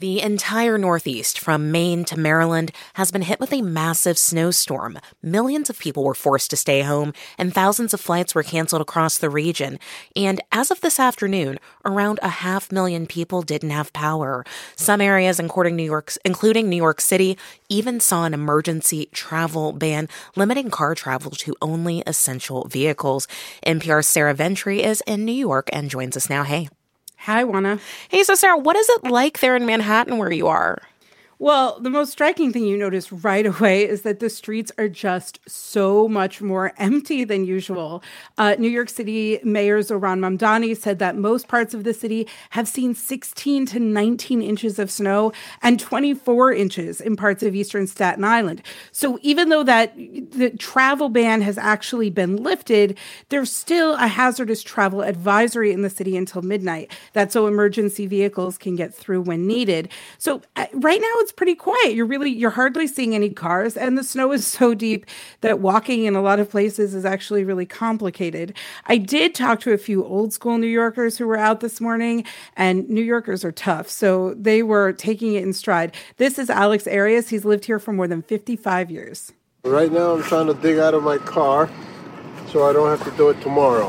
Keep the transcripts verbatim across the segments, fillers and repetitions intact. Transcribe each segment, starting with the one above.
The entire Northeast, from Maine to Maryland, has been hit with a massive snowstorm. Millions of people were forced to stay home, and thousands of flights were canceled across the region. And as of this afternoon, around a half million people didn't have power. Some areas, including New York, including New York City, even saw an emergency travel ban, limiting car travel to only essential vehicles. N P R's Sarah Ventre is in New York and joins us now. Hey. Hi, Juana. Hey, so Sarah, what is it like there in Manhattan where you are? Well, the most striking thing you notice right away is that the streets are just so much more empty than usual. Uh, New York City Mayor Zohran Mamdani said that most parts of the city have seen sixteen to nineteen inches of snow and twenty-four inches in parts of eastern Staten Island. So even though that the travel ban has actually been lifted, there's still a hazardous travel advisory in the city until midnight. That's so emergency vehicles can get through when needed. So uh, right now it's pretty quiet. You're really, you're hardly seeing any cars, and the snow is so deep that walking in a lot of places is actually really complicated. I did talk to a few old school New Yorkers who were out this morning, and New Yorkers are tough, so they were taking it in stride. This is Alex Arias. He's lived here for more than fifty-five years. Right now I'm trying to dig out of my car so I don't have to do it tomorrow.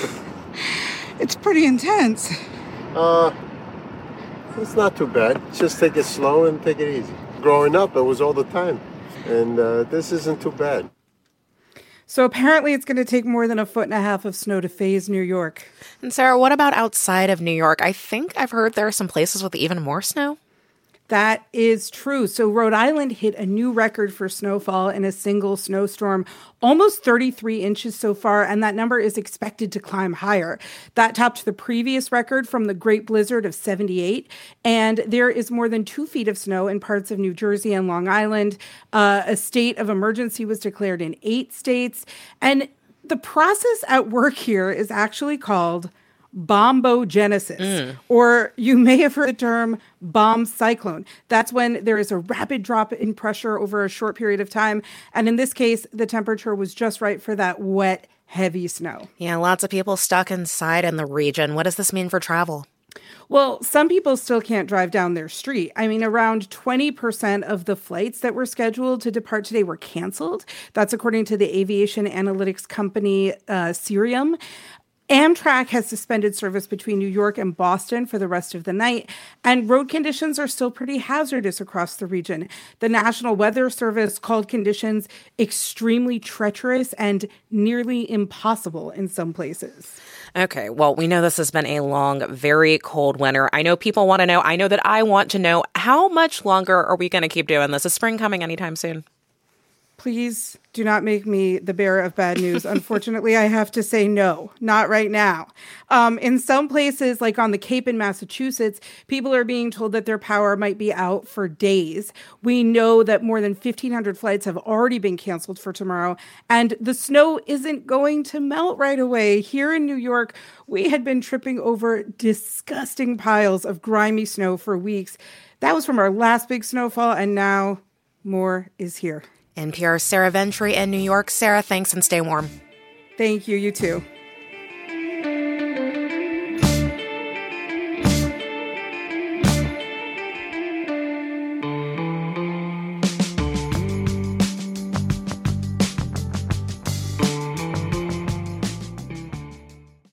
It's pretty intense. Uh, It's not too bad. Just take it slow and take it easy. Growing up, it was all the time. And uh, this isn't too bad. So apparently it's going to take more than a foot and a half of snow to phase New York. And Sarah, what about outside of New York? I think I've heard there are some places with even more snow. That is true. So Rhode Island hit a new record for snowfall in a single snowstorm, almost thirty-three inches so far, and that number is expected to climb higher. That topped the previous record from the Great Blizzard of seventy-eight, and there is more than two feet of snow in parts of New Jersey and Long Island. Uh, a state of emergency was declared in eight states, and the process at work here is actually called bombogenesis, mm. or you may have heard the term bomb cyclone. That's when there is a rapid drop in pressure over a short period of time. And in this case, the temperature was just right for that wet, heavy snow. Yeah, lots of people stuck inside in the region. What does this mean for travel? Well, some people still can't drive down their street. I mean, around twenty percent of the flights that were scheduled to depart today were canceled. That's according to the aviation analytics company uh, Cirium. Amtrak has suspended service between New York and Boston for the rest of the night, and road conditions are still pretty hazardous across the region. The National Weather Service called conditions extremely treacherous and nearly impossible in some places. Okay, well, we know this has been a long, very cold winter. I know people want to know, I know that I want to know, how much longer are we going to keep doing this? Is spring coming anytime soon? Please do not make me the bearer of bad news. Unfortunately, I have to say no, not right now. Um, in some places, like on the Cape in Massachusetts, people are being told that their power might be out for days. We know that more than fifteen hundred flights have already been canceled for tomorrow, and the snow isn't going to melt right away. Here in New York, we had been tripping over disgusting piles of grimy snow for weeks. That was from our last big snowfall, and now more is here. N P R's Sarah Ventre in New York. Sarah, thanks and stay warm. Thank you. You too.